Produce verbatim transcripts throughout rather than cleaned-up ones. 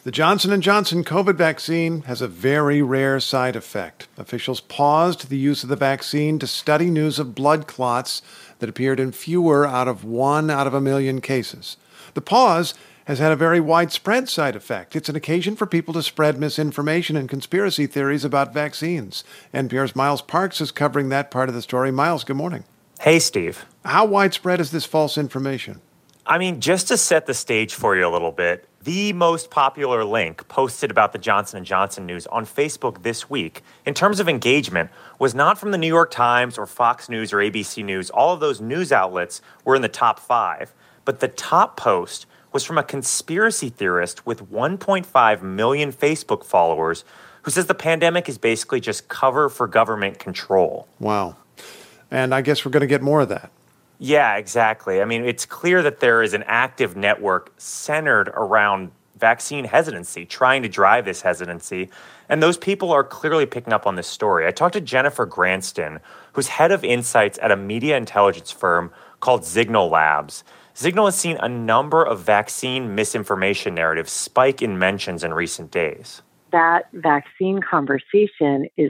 The Johnson and Johnson COVID vaccine has a very rare side effect. Officials paused the use of the vaccine to study news of blood clots that appeared in fewer out of one out of a million cases. The pause has had a very widespread side effect. It's an occasion for people to spread misinformation and conspiracy theories about vaccines. N P R's Miles Parks is covering that part of the story. Miles, good morning. Hey, Steve. How widespread is this false information? I mean, just to set the stage for you a little bit, the most popular link posted about the Johnson and Johnson news on Facebook this week, in terms of engagement, was not from the New York Times or Fox News or A B C News. All of those news outlets were in the top five. But the top post was from a conspiracy theorist with one point five million Facebook followers who says the pandemic is basically just cover for government control. Wow. And I guess we're going to get more of that. Yeah, exactly. I mean, it's clear that there is an active network centered around vaccine hesitancy, trying to drive this hesitancy. And those people are clearly picking up on this story. I talked to Jennifer Granston, who's head of insights at a media intelligence firm called Zignal Labs. Zignal has seen a number of vaccine misinformation narratives spike in mentions in recent days. That vaccine conversation is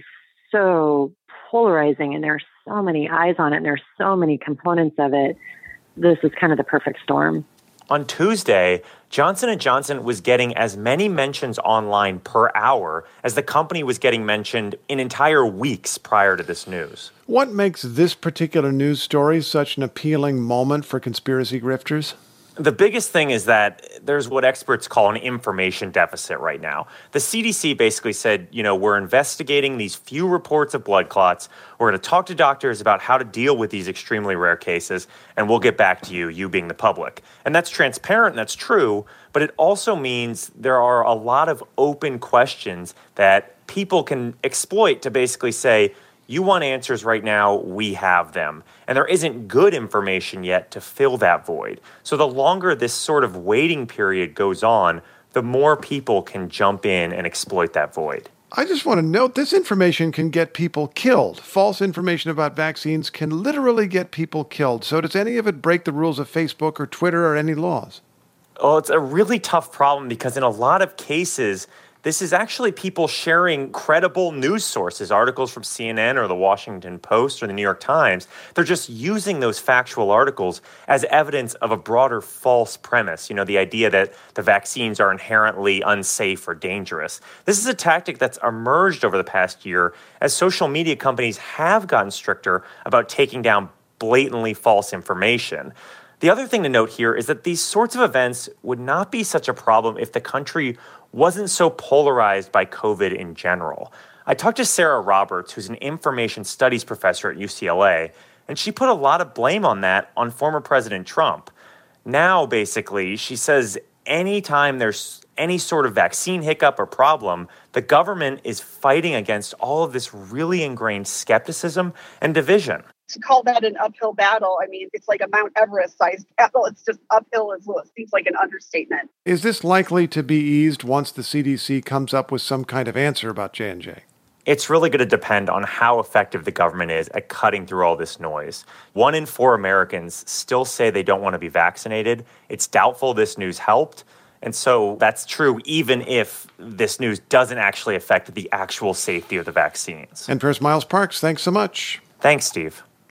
so polarizing, and there are so many eyes on it, and there are so many components of it. This is kind of the perfect storm. On Tuesday, Johnson and Johnson was getting as many mentions online per hour as the company was getting mentioned in entire weeks prior to this news. What makes this particular news story such an appealing moment for conspiracy grifters? The biggest thing is that there's what experts call an information deficit right now. The C D C basically said, you know, we're investigating these few reports of blood clots. We're going to talk to doctors about how to deal with these extremely rare cases, and we'll get back to you, you being the public. And that's transparent, and that's true, but it also means there are a lot of open questions that people can exploit to basically say, you want answers right now, we have them. And there isn't good information yet to fill that void. So the longer this sort of waiting period goes on, the more people can jump in and exploit that void. I just want to note this information can get people killed. False information about vaccines can literally get people killed. So does any of it break the rules of Facebook or Twitter or any laws? Well, it's a really tough problem because in a lot of cases, this is actually people sharing credible news sources, articles from C N N or the Washington Post or the New York Times. They're just using those factual articles as evidence of a broader false premise, you know, the idea that the vaccines are inherently unsafe or dangerous. This is a tactic that's emerged over the past year as social media companies have gotten stricter about taking down blatantly false information. The other thing to note here is that these sorts of events would not be such a problem if the country wasn't so polarized by COVID in general. I talked to Sarah Roberts, who's an information studies professor at U C L A, and she put a lot of blame on that on former President Trump. Now, basically, she says anytime there's any sort of vaccine hiccup or problem, the government is fighting against all of this really ingrained skepticism and division. To call that an uphill battle, I mean, it's like a Mount Everest-sized battle. It's just uphill as well. It seems like an understatement. Is this likely to be eased once the C D C comes up with some kind of answer about J and J? It's really going to depend on how effective the government is at cutting through all this noise. One in four Americans still say they don't want to be vaccinated. It's doubtful this news helped. And so that's true even if this news doesn't actually affect the actual safety of the vaccines. And first, Miles Parks, thanks so much. Thanks, Steve.